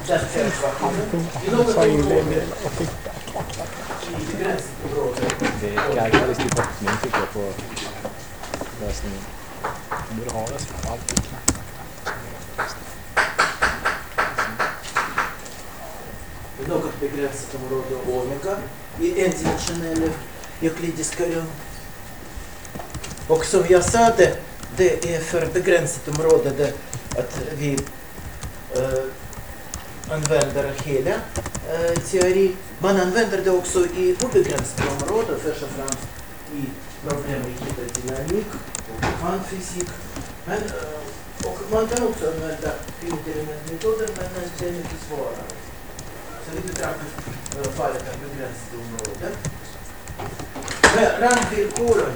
den här ekvationen i något område i begränsningsområdet. Det är karaktäristisk bottning tycker jag på lösningen. Du borde ha det så alltid. I något begränsat område omega i endimensionella euklidiska rum. Och som jag sa, det är för begränsat område att vi använder hela teori. Man använder det också i obegränsade områden, först och främst i problem i hydrodynamik och kvantfysik. Men, och man kan också använda finitelementmetoden, men det är mycket svårare. Så vi betraktar fallet av begränsade områden. Men randvillkoren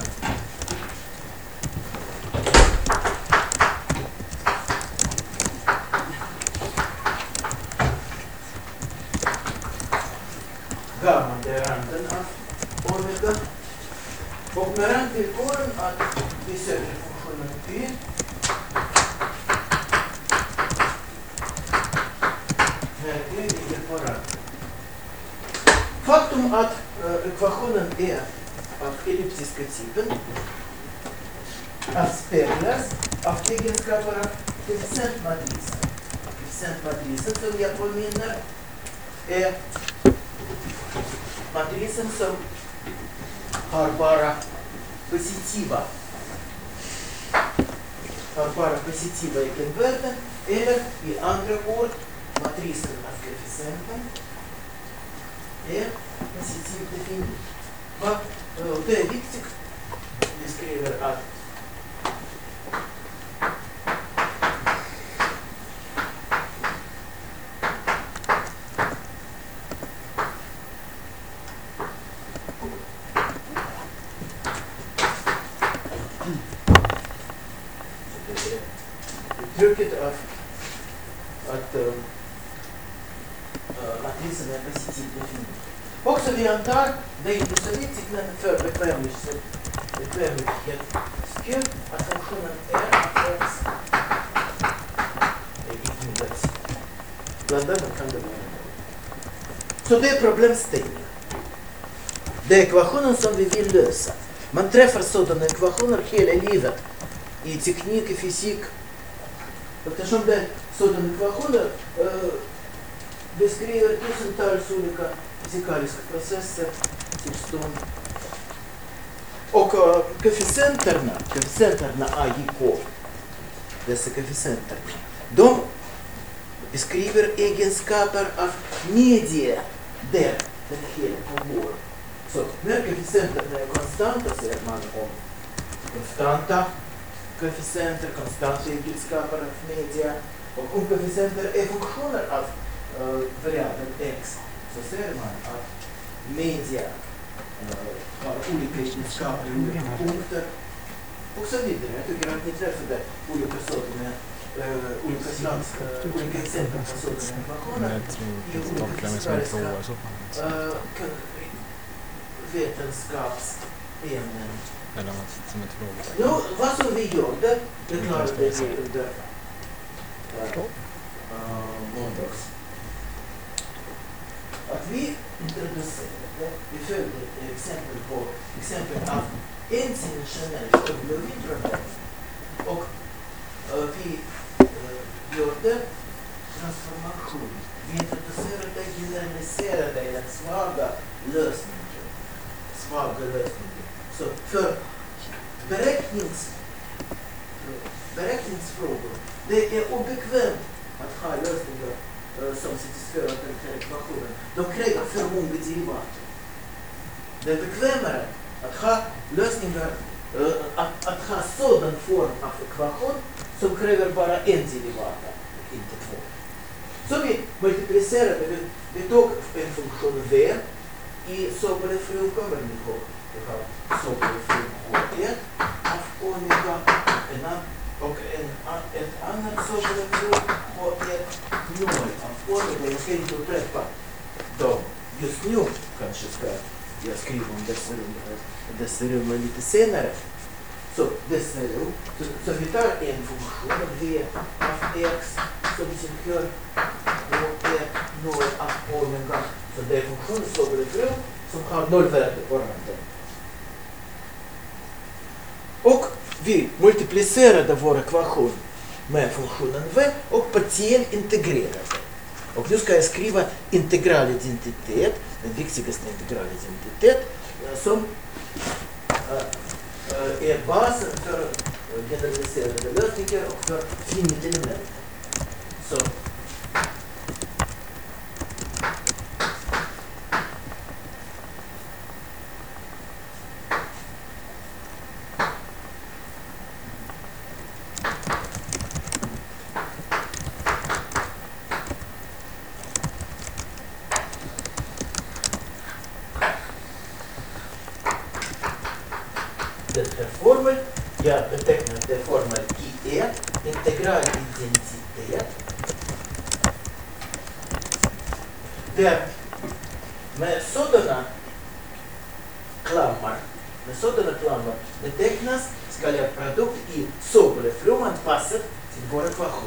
gamma är randen av omega. Och med randvillkoren att vi söker funktionen y. Här y ligger på randen. Faktum att ekvationen är av elliptiska typen avspeglas av egenskaper av koefficientmatrisen. Koefficientmatrisen, som jag påminner, är matrisen som har bara positiva egenvärden, eller i andra ord, matrisen av koefficienten är positivt definierad. Det är viktigt. Vi skriver att uttrycket av att matrisen är positivt definierad. Också vi antar, det är inte så viktigt, men för bekvämlighet skull, att funktionen är att x är icke-negativ. Bland annat kan det vara. Så det är problemställningen. Det är ekvationen som vi vill lösa. Man träffar sådana ekvationer hela livet i teknik och fysik. Eftersom det är sådana ekvationer beskriver tusentals olika fysikaliska processer, tillstånd. Och koefficienterna A, J, K, dessa koefficienter, de beskriver egenskaper av media där den hela pågår. Så när koefficienterna är konstanta säger man om konstanta koefficienter, konstanta egenskaper av media. Och om koefficienter är funktioner av variabeln x, så ser man att media har olika egenskaper i olika punkter och så vidare. Jag tycker att ni träffade olika sådana olika slags olika exempel på sådana ekvationer i olika fysikaliska vetenskapsämnen. Ja, vad som vi gjorde, det klarade vi under måndags. Att vi introducerade, vi följde exempel av endimensionellt problem och vi gjorde transformation. Vi introducerade generaliserade eller svaga lösningar. Så för beräkningsfrågor, det är obekvämt att ha lösningar som satisfierar den här ekvationen. De kräver för många derivater. Det är bekvämare att ha lösningar, att ha sådan form av ekvation som kräver bara en derivat, inte två. Så vi multiplicerade, vi tog en funktion v i Sobolev-Fru, kommer ni ihåg? Vi har Sobolev-Fru H1 av omega och ett annat Sobolev-Fru H1 0 av omega. Jag ska inte upprepa dem just nu, kanske ska jag skriva om dessa rum lite senare. Så dessa rum, så vi tar en funktion v av x som tillhör H1 nå en omega. Så det är funktionslogaritm som har nollvärde på randen. Och vi multiplicerade vår ekvation med funktionen v och partiellt integrerade. Och nu ska jag skriva integralidentitet, den viktigaste integralidentitet, som är basen för generaliserade lösningar och för finite element. Så den här formeln, jag betecknar den formeln IE, integralidentitet, där med sådana klammar betecknas skalarprodukt i Sobolev-rum anpassad till vår ekvation.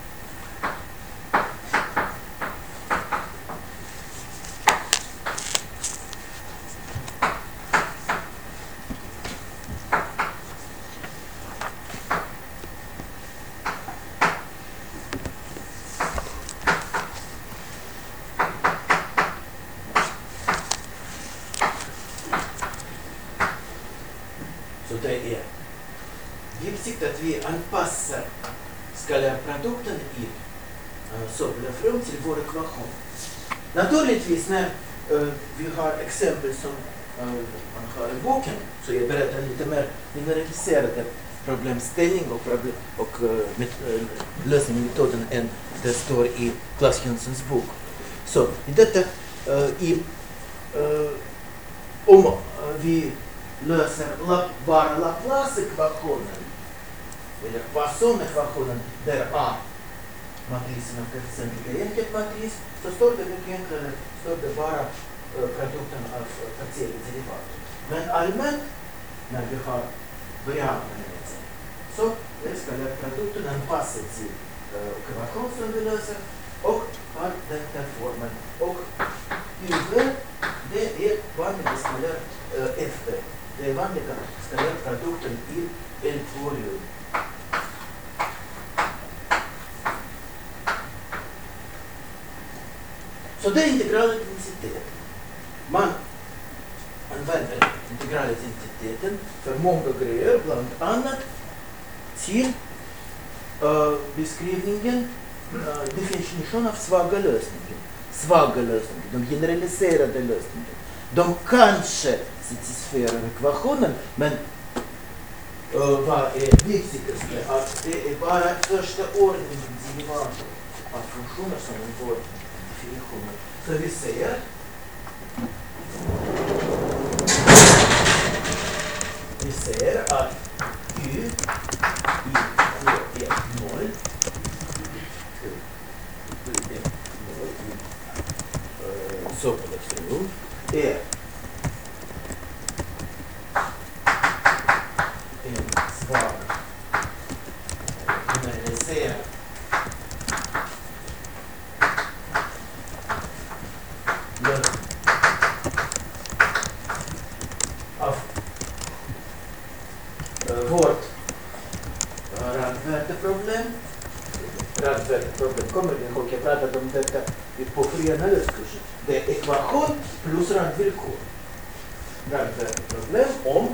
Så det är viktigt att vi anpassar skalarprodukten i Sobolev-rum till vår ekvation. Naturligtvis när vi har exempel som man har i boken, så jag berättar lite mer generaliserade problemställning och lösningsmetoden än det står i Claes Jönssons bok. Så i detta, om vi löser bara Laplace-ekvationen eller Poisson-ekvationen där A matrisen av koefficienter är enkelmatris, så står det mycket enklare, står det bara produkten av partiella derivater. Men allmänt, när vi har variabler, så ska produkten anpassas till ekvation som vi löser och har den här formen. Och UV, det är vanliga skalar FP. Det är vanliga skalarprodukten i L2-rum. Så det är integralidentitet. Man använder integralidentiteten för många grejer, bland annat till beskrivningen, definition av svaga lösningar, de generaliserade lösningar. De kanske satisfierar ekvationen, men vad är viktigast är att det är bara första ordningens derivater av funktioner som ingår i definitionen. Så vi säger att U i K1,0 Sobolev-rum är en svag generaliserad lösning av vårt radvärdeproblem. Kommer ni ihåg, jag pratade om detta på fria analyskursen. Det är ekvation plus radvillkor. Radvärdeproblem om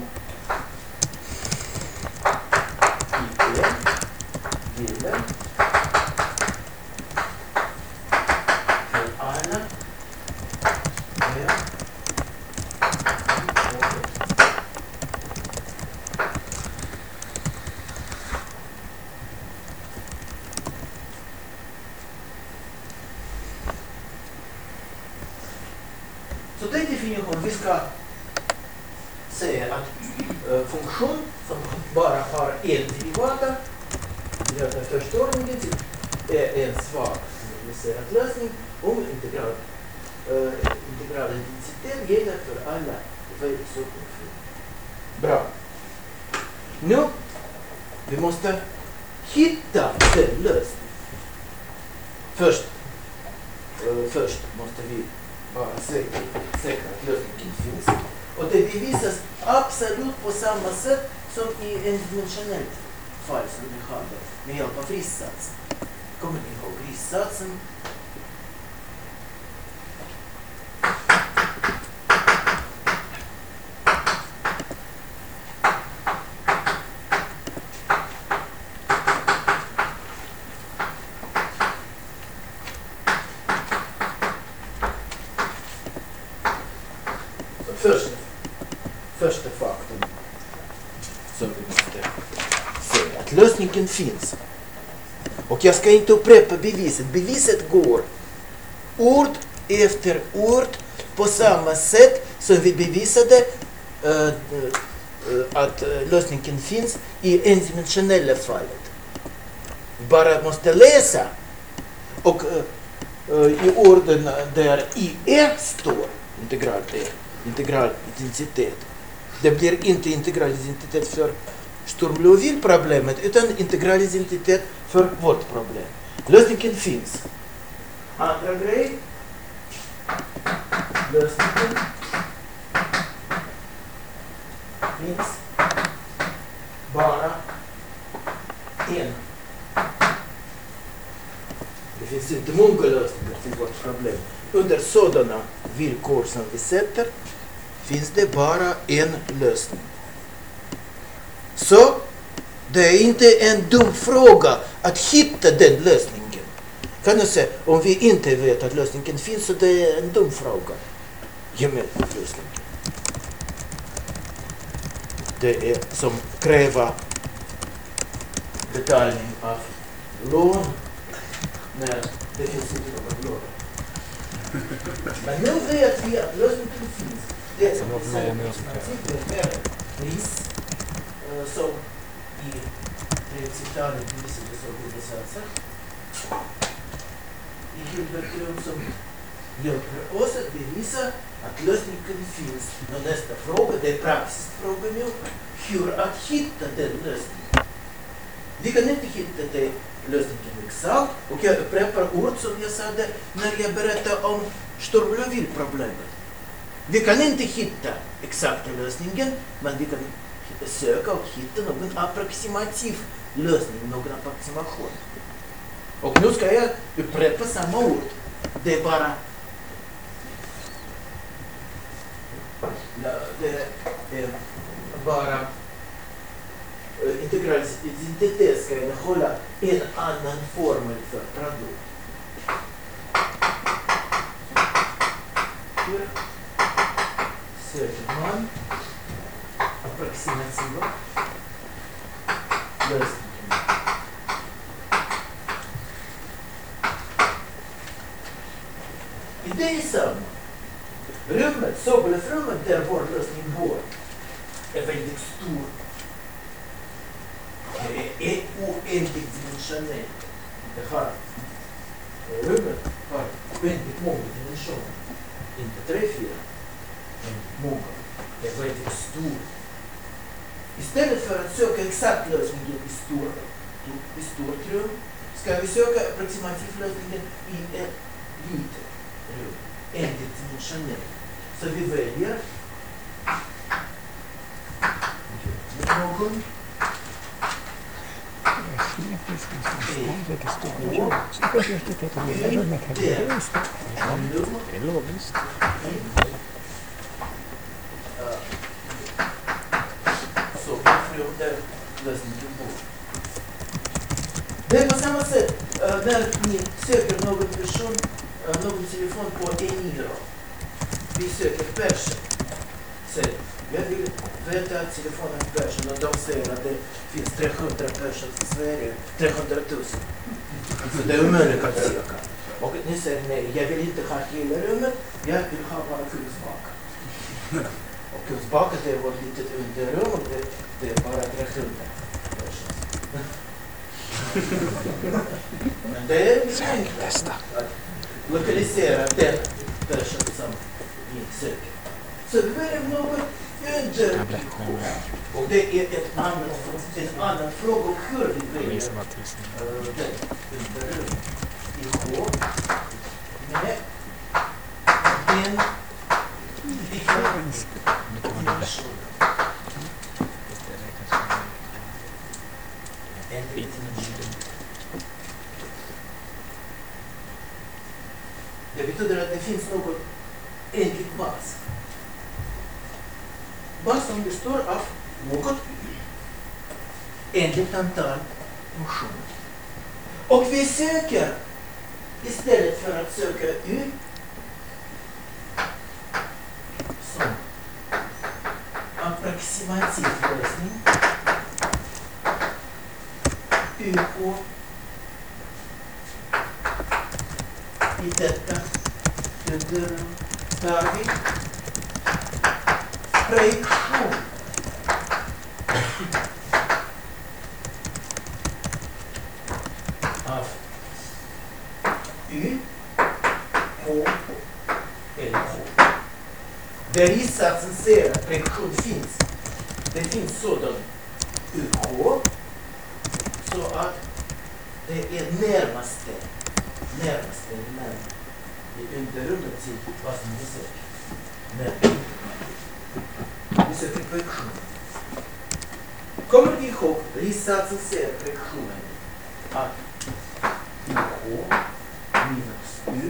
given för alla så det är definition. Vi ska säga att funktion som bara har en derivat, det är första ordningen, är en svag generaliserad lösning om integralidentitet gäller för alla v-subfunktioner. Bra. Nu vi måste hitta den lösningen. Först bara säkert att lösningen finns. Och det bevisas absolut på samma sätt som i endimensionellt fall som vi hade med hjälp av rissatsen. Kommer ni ihåg rissatsen? Första faktorn som vi måste säga att lösningen finns. Och jag ska inte upprepa beviset. Beviset går ord efter ord på samma sätt som vi bevisade att lösningen finns i endimensionella fallet. Bara måste läsa och i orden där IE står integral identitet. Det blir inte integral identitet för Sturm-Liouville-problemet utan integral identitet för vårt problem. Lösningen finns. Andra grej. Lösningen finns bara en. Det finns inte många lösningar till vårt problem. Under sådana villkor som vi sätter finns det bara en lösning. Så det är inte en dum fråga att hitta den lösningen. Kan jag säga, om vi inte vet att lösningen finns så det är en dum fråga. Ge mig lösningen. Det är som kräva betalning av lån när det finns inte något lån. Men nu vet vi att lösningen finns. Det är som vi säger med pris som i principalen bevisade som bevissatser i Hilbert som hjälper oss att bevisa att lösningen finns. Och nästa fråga, det är praktisk fråga nu, hur att hitta den lösningen. Vi kan inte hitta den lösningen exakt och jag upprepar ord som jag sa när jag berättade om Sturm-Liouville-problemet. Vi kan inte hitta exakta lösningen, men vi kan söka och hitta någon approximativ lösning, någon approximation. Och nu ska jag upprepa samma ord. Det är bara integral identitet ska innehålla en annan formel för produkt. Hur söker man approximativa lösningen? Det är samma. Rummet, Sobolev-rummet där vår lösning går är väldigt stor. Det är oändligt dimensionellt. Rummet har väldigt många dimensioner. Inte 3-4, men många. Det är väldigt stor. Istället för att söka exakt lösningen i stort rum ska vi söka approximativ lösningen i ett litet rum. Endimensionellt. Så vi väljer någon det är på samma sätt när ni söker någon person, någon telefon på Eniro. Vi söker person. Jag vill veta att telefonen är person och de säger att det finns 300 person i Sverige, 300 000. Så det är omöjligt att söka. Och ni säger nej, jag vill inte ha hela rummet, jag vill ha bara Kungsbacka. Och Kungsbacka det är vårt litet underrum och det är bara 300 person. Men det är enkelt att lokalisera den person som ni söker. Så det är något under och det är en annan fråga hur vi väljer den under i H med en ekvation. Det betyder att det finns något enligt bas. Basen består av något enligt antal funktioner. Och vi söker, istället för att söka U som approximativ lösning, UH i detta underrum tar vi projektion av U på LH. Där i satsen säger att projektion finns. Det finns sådan UH så att det är närmaste men i underrummet till vad som vi söker. Vi söker projektion. Kommer vi ihåg rissatsen säger projektionen att UH minus U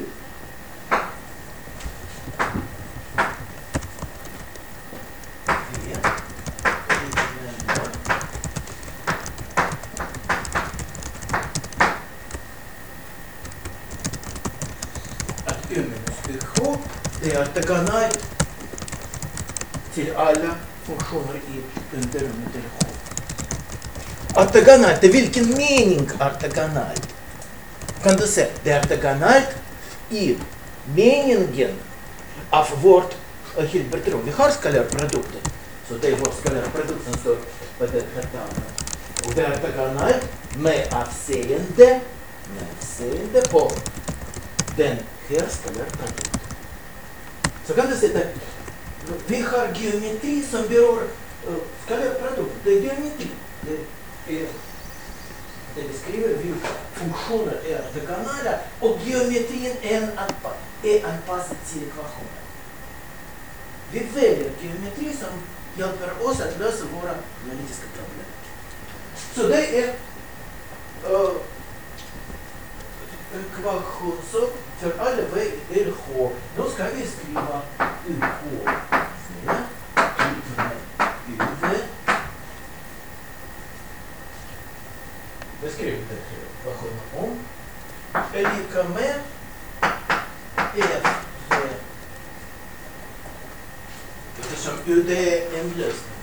det är ortogonalt till alla funktioner i underrummet LH. Ortogonalt, i vilken mening ortogonalt? Kan du säga, det är ortogonalt i meningen av vårt Hilbert-rum. Vi har skalarprodukten, så det är vår skalarprodukt som står på den här tavlan. Och det är ortogonalt med avseende på den här skalarprodukten. Så kan du säga att vi har geometri som berör skalarprodukten. Det är geometri. Det beskriver vilka funktioner är ortogonala och geometrin är anpassad till ekvationen. Vi väljer geometri som hjälper oss att lösa våra analytiska problem. Så det är ekvation så för alla vägar LH. Nu ska vi skriva UH. Vi skriver ekvationen om är lika med F. Eftersom UD är en lösning.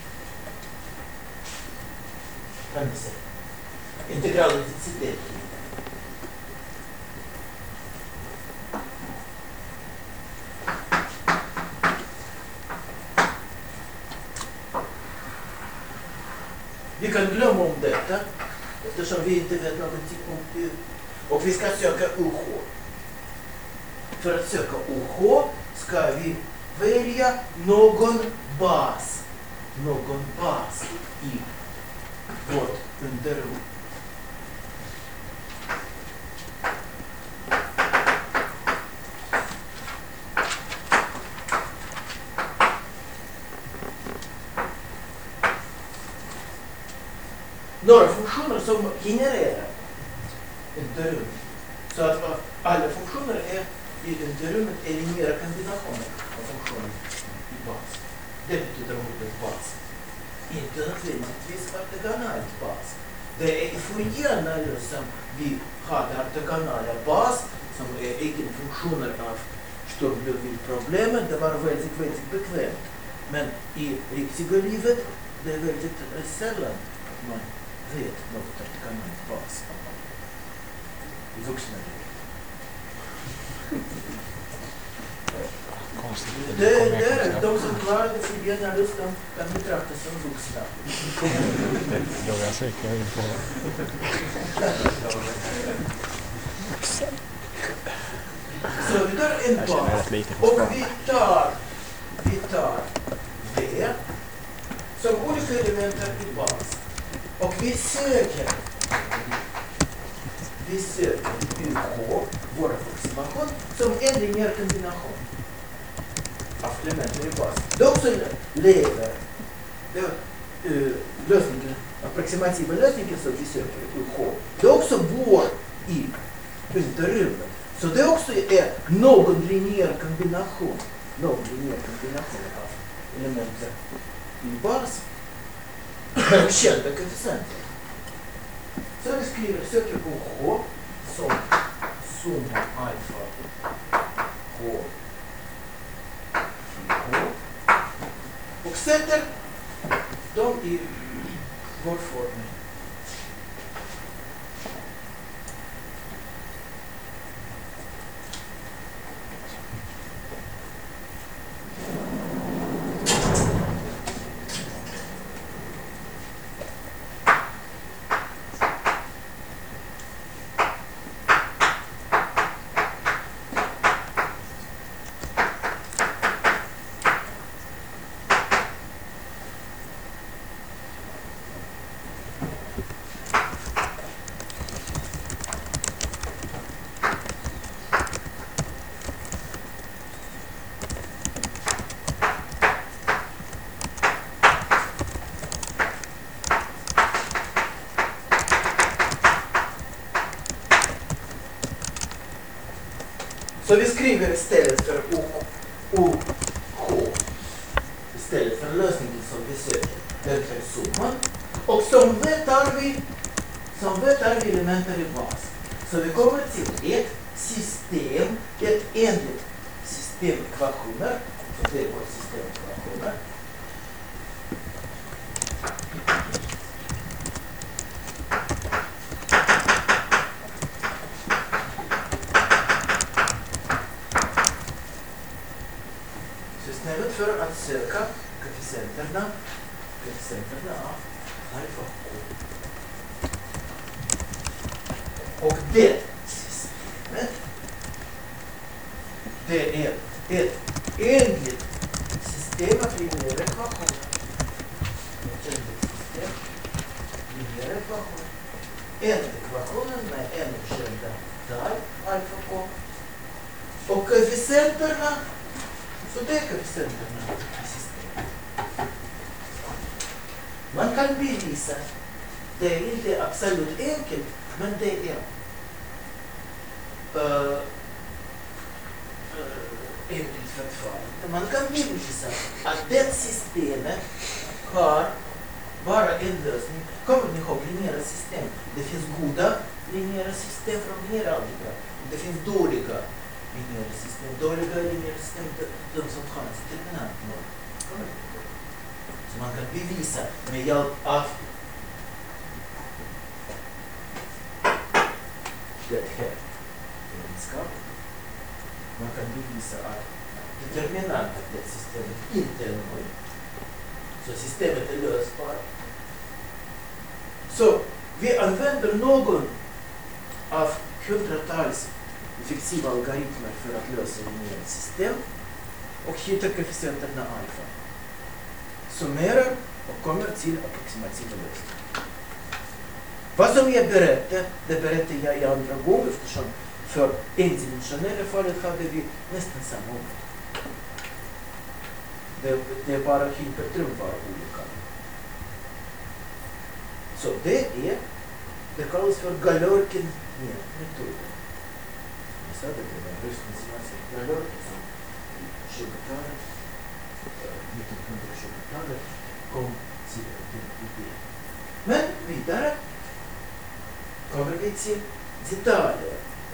Kan vi säga. Integralidentitet. Vi kan glömma om detta eftersom vi inte vet någonting om U. Och vi ska söka UH. För att söka UH ska vi välja någon bas i vårt underrum. Några funktioner som genererar underrum. Så att alla funktioner är i underrummet eliminerar kombinationer av funktioner i bas. Det betyder ordet bas. Inte nödvändigtvis ortogonalt bas. Det är i Fourier-analys som vi hade ortogonala bas som är egenfunktioner av Sturm-Liouville-problemen. Det var väldigt bekvämt. Men i riktiga livet det är väldigt sällan att man vet något ortogonalt bas i vuxna livet. De som klarade Fourier-analys kan betraktas som vuxna. Det var jag säker på. Så vi tar en bas och vi tar V som olika elementer i bas. Och vi söker UH, vår approximation, som en linjär kombination. elementen i basen. Det också lever lösningen, approximativa lösningen som vi söker ur H. Det också går i interrummet. Så det också är någon linjär kombination av elementer i basen. Med kända koefficienter. Så vi söker på H som summa alfa H i H. Och sätter dem i vår formel. Så vi skriver istället för OH, istället för lösningen som vi söker, den här summan. Och som V tar vi elementer i bas. Så vi kommer till ett system, ett enligt systemekvationer. Så det är vårt systemekvationer. För att söka koefficienterna av alfa H. Och det systemet, det är ett enligt system av linjära ekvationer. En ekvationen med en kända tal, alfa H. Och koefficienterna, så det är koefficienterna i systemet. Man kan bevisa, det är inte absolut enkelt, men det är enkelt förfarande. Man kan bevisa att det systemet har bara en lösning. Kommer ni ihåg linjära system? Det finns goda linjära system från linjär algebra. Det finns dåliga linjära system. Dåliga linjära system, de som har en determinant noll. Så man kan bevisa med hjälp av det här egenskapen. Man kan bevisa att determinant av det systemet inte är noll. Så systemet är lösbart. Så vi använder någon av hundratals effektiva algoritmer för att lösa linjära system och hittar koefficienterna alfa. Summerar och kommer till approximativa lösningar. Vad som jag berättar, det berättar jag i andra gånger eftersom för endimensionella fallet hade vi nästan samma ord. Det är bara hypertrum var olika. Så det kallas för Galerkin-metoden. Jag sa det var ryssen som var Galerkin som i 20-talet, 1920-talet kom till den idén. Men vidare kommer vi till detaljer.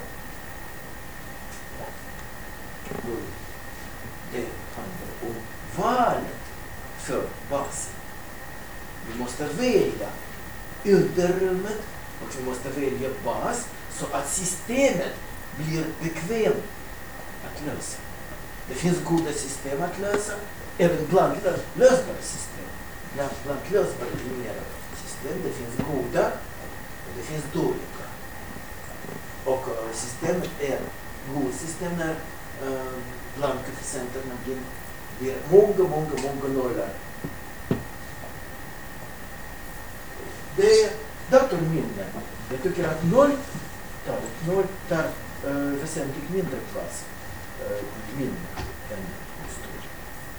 Det handlar om valet för basen. Vi måste välja underrummet och vi måste välja bas så att systemet blir bekvämt att lösa. Det finns goda system att lösa, även bland lösbara system. Bland lösbara linjära system, det finns goda och det finns dåliga. Och systemet är god system när bland koefficienterna blir många nollar. Det är datorminne. Jag tycker att noll tar väsentligt mindre plats i minne än stor.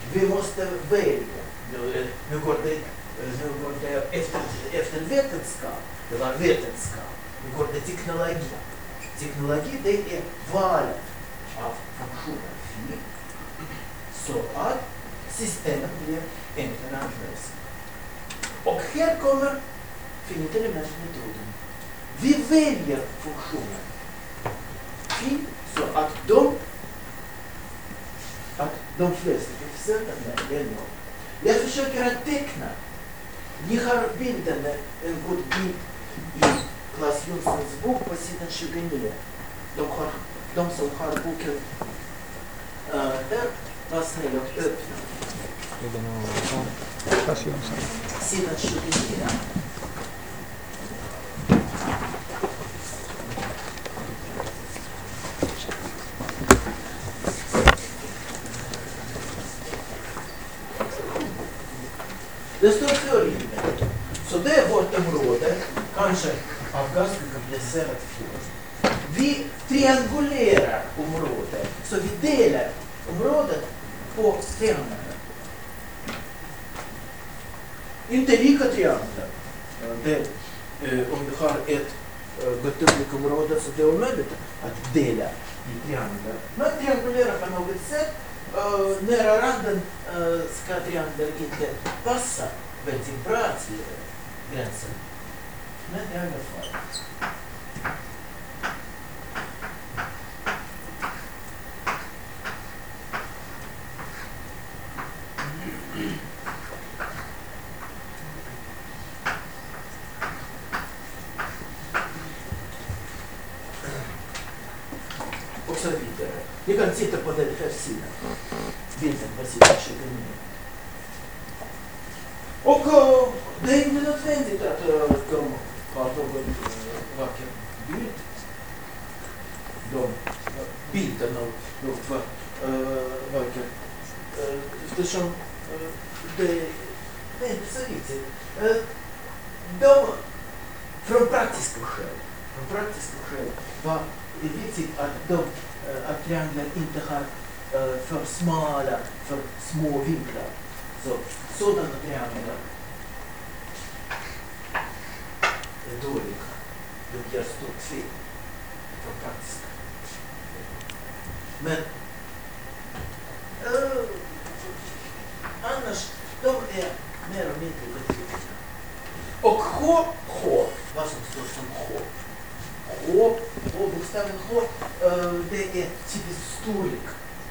Vi måste välja. Nu går det efter vetenskap. Det var vetenskap. Nu går det teknologi. Teknologi, det är valet av funktioner phi så att systemet blir enklare att lösa. Och här kommer finite elementmetoden. Vi väljer funktioner phi så att de flesta koefficienterna är noll. Jag försöker att teckna. Ni har bilden, en god bild i Claes Jonssons bok på sidan 29. De som har boken där, var snälla och öppna. Sidan 29. Det står följande. Så det är vårt område, kanske av ganska komplicerat form. Vi triangulerar området, så vi delar området på trianglar. Inte lika trianglar. Om vi har ett godtyckligt område så det är omöjligt att dela i trianglar. Man triangulerar på något sätt. Nära randen ska trianglar inte passa väldigt bra till gränsen. Men i alla fall. Och så vidare. Ni kan titta på den här sidan. Bilden på sidan 29. Och det är inte nödvändigt att de har någon vacker bild. Bilden av något vackert. Eftersom det är inte så viktigt. Från praktiska skäl var det viktigt att trianglar inte har för smala, för små vinklar. Så sådana trianglar är dåliga. De gör stort fel för praktiska. Men annars, de är mer och mindre betydliga. Och H, vad som står som H. Bokstaven H, det är typiskt storlek.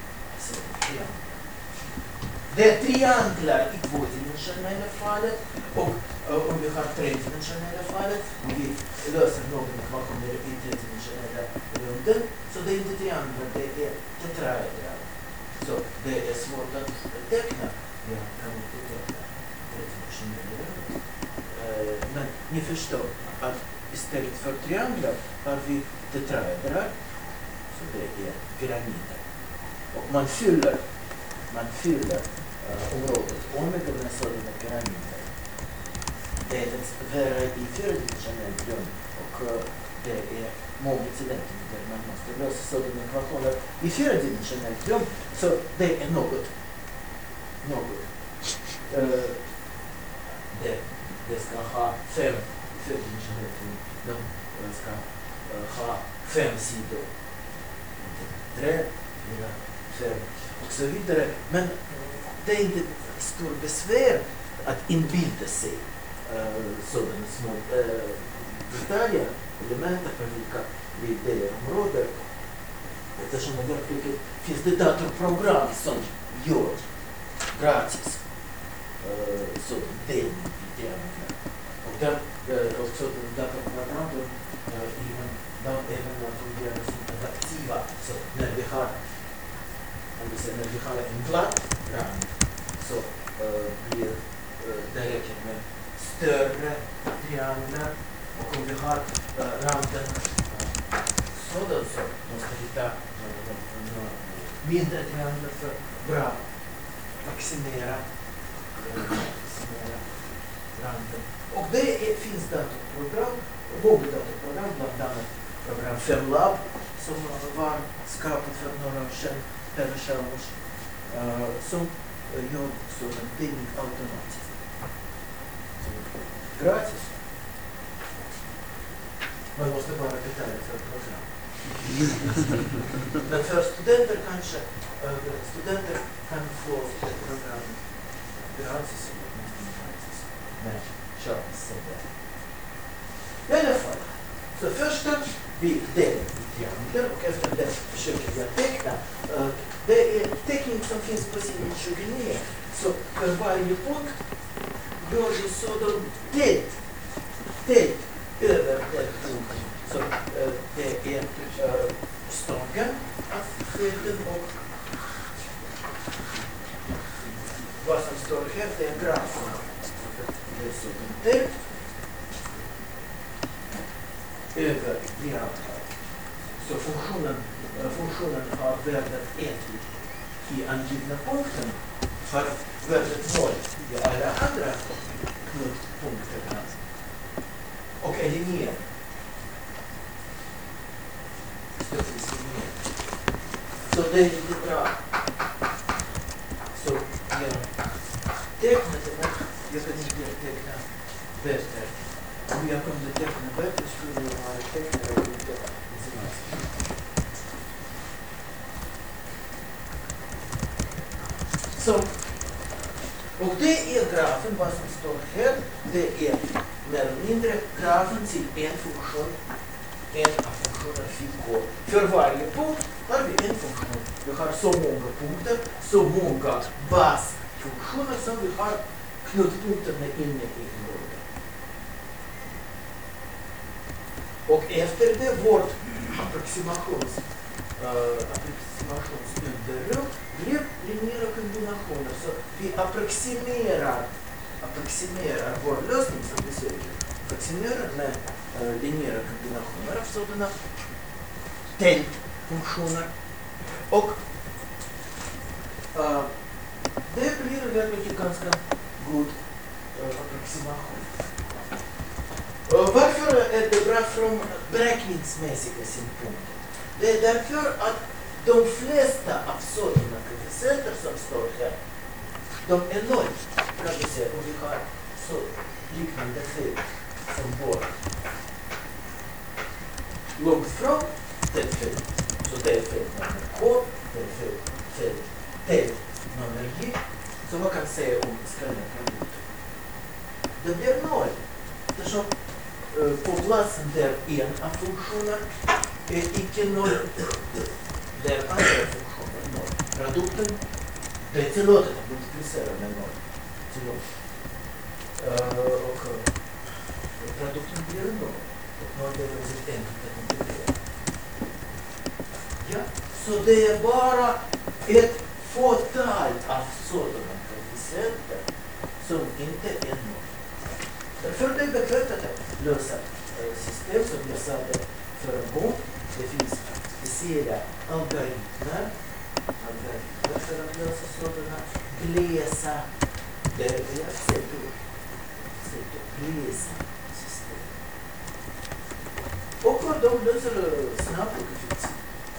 Det är trianglar i tvådimensionella fallet och om vi har tredimensionella fallet och vi löser någon ekvation i tredimensionella runden så det är inte trianglar, det är tetraedrar. Så det är svårt att teckna. Jag kan inte teckna tredimensionella runder. Men ni förstår att istället för trianglar har vi tetraedrar, så det är pyramider. Och man fyller området omega med sådana pyramider. Det är värre i fyradimensionellt rum och det är många centimeter. Man måste lösa sådana ekvationer i fyradimensionellt rum, så det är något. Det ska ha 5 fyradimensionellt rum. De ska ha 5 sidor. 3, 4, 5 och så vidare. Men det är inte stor besvär att inbilda sig sådana små detaljer, elementer på vilka vi delar områden. Eftersom det verkligen finns det datorprogram som gör gratis sådan delning i trianglar. Och sådana datorprogram även fungerar som adaptiva. Så när vi har en glatt rand så blir det räcker med större trianglar och om vi har randen sådan så måste vi ta mindre trianglar för bra maximera randen. Och det finns datorprogram, många datorprogram, bland annat program FemLab som var skapat för några år sedan, som gör sådan bindning automatiskt. Gratis. Man måste bara betala för program. Men för studenter kanske, studenter kan få ett program gratis eller nästan gratis. Men köpa sig där. I alla fall. Så första vi delar i triangel och efter det försöker jag teckna. Det är teckning som finns på sidan 29. Så för varje punkt gör vi sådan tält över den punkten. Så det är stången av fälten och vad som står här det är grafen. Det är sådan tält över diagram. Så funktionen har värdet 1 i angivna punkten, har värdet 0 i alla andra knutpunkterna och är linjer. Så det är lite bra. Så jag tecknade men jag kan inte teckna bättre. Om jag kunde teckna bättre skulle jag vara tecknare och inte så. Och det är grafen, vad som står här, det är mer eller mindre grafen till en funktion, en av funktioner FIK. För varje punkt har vi en funktion. Vi har så många punkter, så många basfunktioner som vi har knutpunkterna inne i området. Och efter det vårt approximationsunderlag blir linjära kombinationer. Så vi approximerar vår lösning som vi söker. Approximerar med linjära kombinationer av sådana täljfunktioner. Och det blir verkligen ganska god approximation. Varför är det bra från beräkningsmässiga synpunkter? Det är därför att de flesta av sådana koefficienter som står här, de är noll, kan vi säga, och vi har så liknande fält som vår. Långt från det fält, så det är fält nummer K, det är fält T nummer J, så man kan säga om skalarprodukten. Det blir noll, eftersom på platsen där en av funktioner är icke noll, där andra funktioner är noll. Produkten, det är tillåtet att multiplicera med noll. Och produkten blir noll. Och noll är väldigt enkelt att integrera. Ja, så det är bara ett fåtal av sådana koefficienter som inte är noll. Därför det är bekvämt att lösa system som jag sa för en gång. Det finns speciella algoritmer för att lösa sådana glesa, det är glesa system. Och de löser snabbt och effektivt.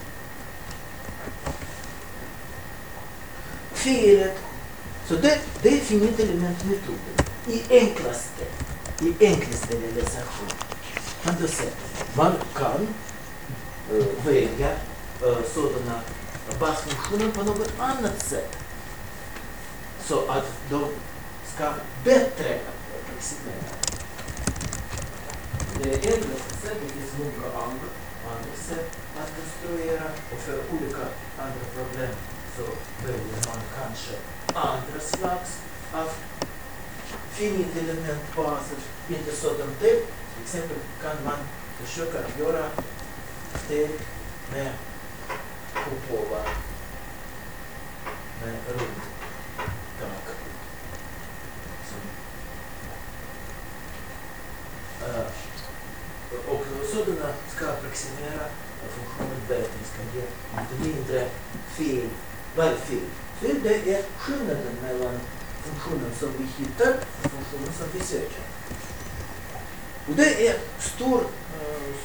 Felet, så det är finite elementmetoden i enklaste realisation. Kan du säga, man kan välja sådana basfunktioner på något annat sätt så att de ska bättre approximera. Det är enklaste sätt, det finns många andra sätt att konstruera och för olika andra problem så väljer man kanske andra slags av finite elementbaser, inte sådant det. Till exempel kan man försöka göra det med kupola, med rund tak. Och sådana ska approximera funktionen bättre, ska ge lite mindre fel. Vad är fel? Fel det är skillnaden mellan funktionen som vi hittar och funktionen som vi söker. Och det är stort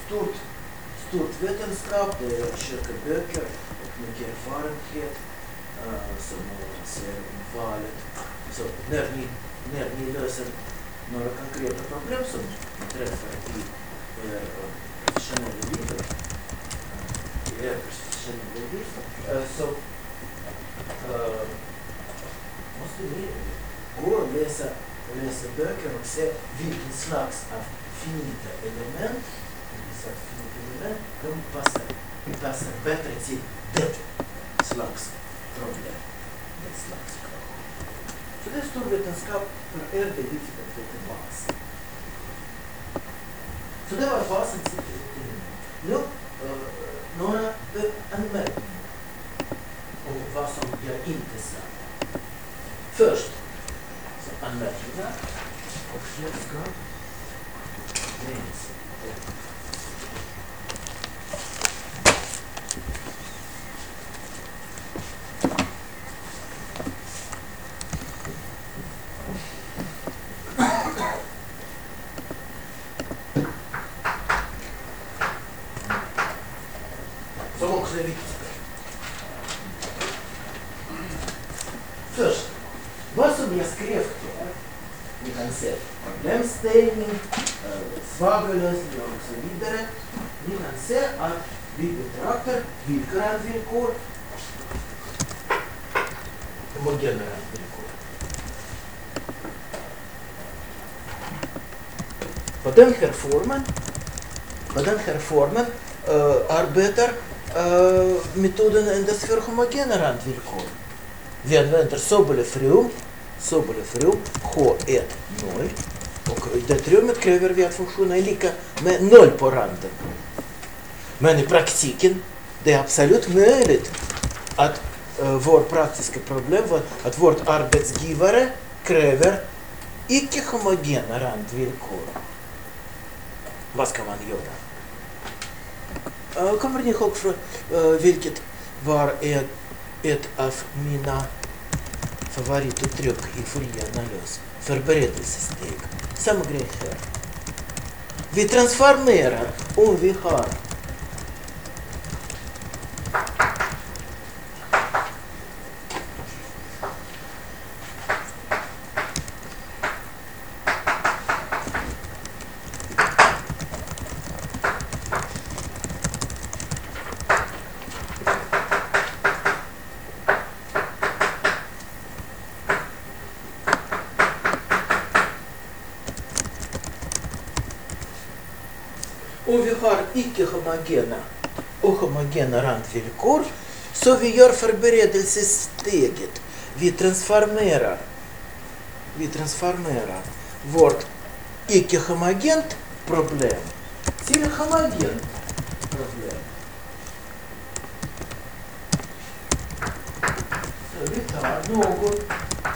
vetenskap, det är köka böcker och mycket erfarenhet. som man ser om valet. Så när ni löser några konkreta problem som ni träffar i professionella livet, så måste ni gå och läsa böcker och se vilken slags av finita element de passar bättre till det slags problem. Så det är stor vetenskap för er, det är viktigt att få en bas. Så det var basen till nu. Några anmärkningar om vad som jag inte sa. Först så anmärkningar och chefskap. Som också är viktigt. Först, vad som jag skrev här, ni kan se problemställning, svaga lösningar och så vidare. Ni kan se att vi betraktar vilka randvillkor, homogena randvillkor. På den här formen arbetar metoden endast för homogena randvillkor. Vi använder Sobolev-rum H1, 0. Och i det rummet kräver vi att funktionen är lika med 0 på randen. Men i praktiken det är absolut möjligt att vårt praktiska problem var att vårt arbetsgivare kräver icke-homogena randvillkor. Vad ska man göra? Kommer ni ihåg vilket var ett av mina favorituttryck i Fourier-analys? Förberedelsesteg. Samma grej här. Vi transformerar om vi har icke-homogena och homogena randvillkor, så vi gör förberedelsesteget. Vi transformerar vårt icke-homogent problem till homogent problem. Så vi tar något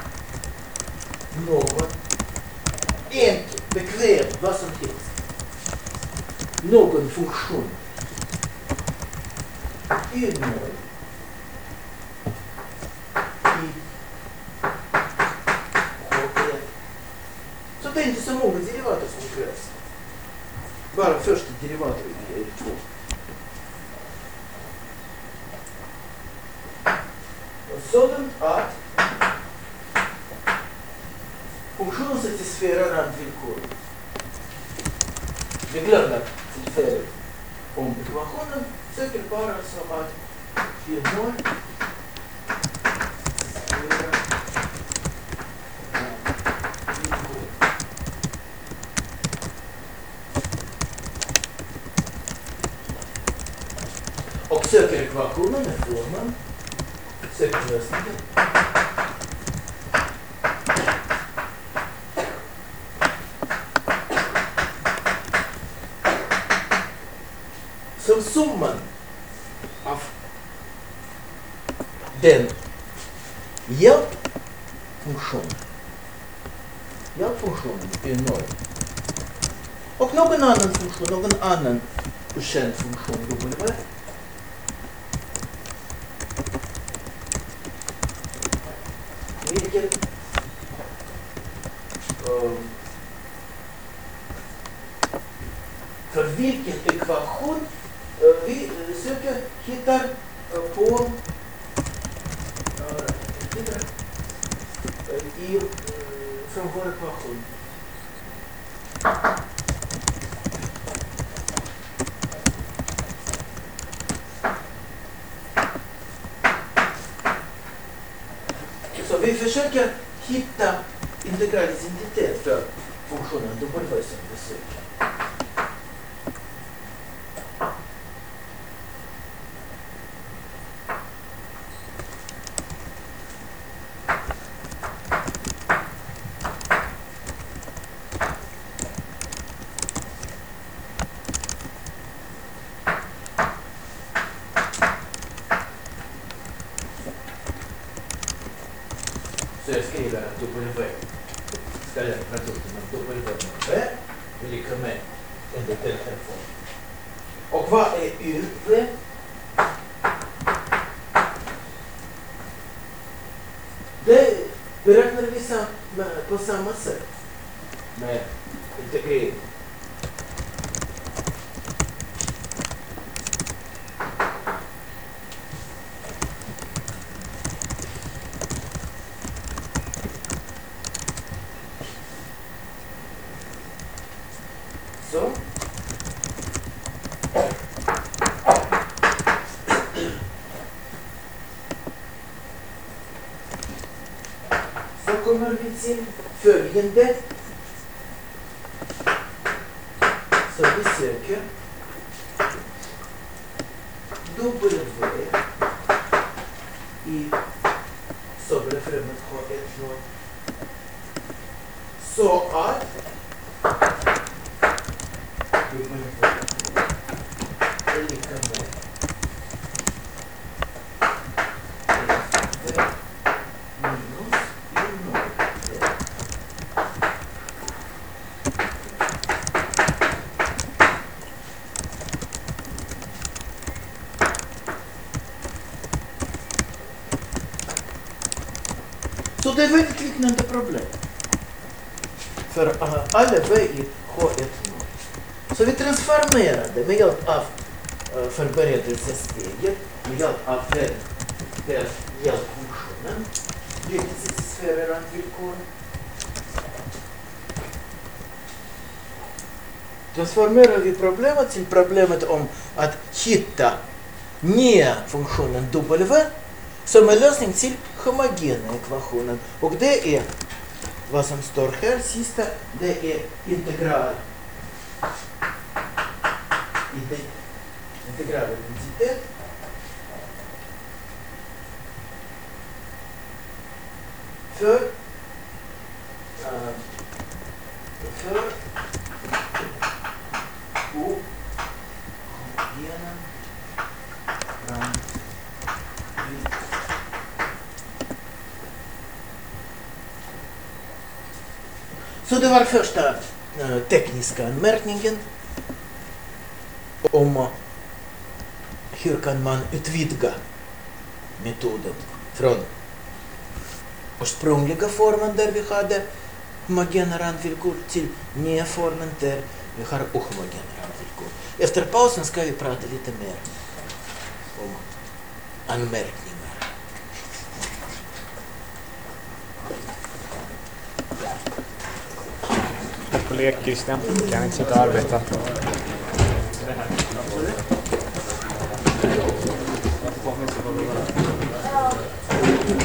enkelt, bekvämt, vad som helst. Någon funktion i 0 i H1. Så det är inte så många derivater som krävs. Bara första derivatet är 2. Och sådant att funktionen satisfierar randvillkor. Vi glömmer tillfället om ekvationen söker bara så att vi har och söker ekvationen med formen, söker lösningen. Som summan av den hjälpfunktionen är 0 och någon annan funktion, någon annan okänd funktion W, vilken för vilken ekvation vi söker hittar på vidare. Från vår ekvation. Så vi försöker hitta integralidentitet för funktionen W som vi söker. Så jag skriver att W, skalarprodukten av W och V är lika med enligt den här formen. Och vad är UV? Det beräknar vi på samma sätt med integrering. Så kommer vi till följande. Så vi söker W i sobelefremmet H1 så att W är lika med så det är väldigt liknande problem. För alla V i H1 så vi transformerade med hjälp av förberedelsesteget, med hjälp av den hjälpfunktionen, sfärer och villkor. Transformerar vi problemet till problemet om att hitta nya funktionen W som är lösning till homogena ekvationen. Och det är vad som står här sista, det är integral identitet för homogena så det var första tekniska anmärkningen om hur kan man utvidga metoden från ursprungliga formen där vi hade homogena randvillkor till nya formen där vi har ohomogena randvillkor. Efter pausen ska vi prata lite mer om anmärkningar. På lek, Christian. Kan inte sitta och arbeta.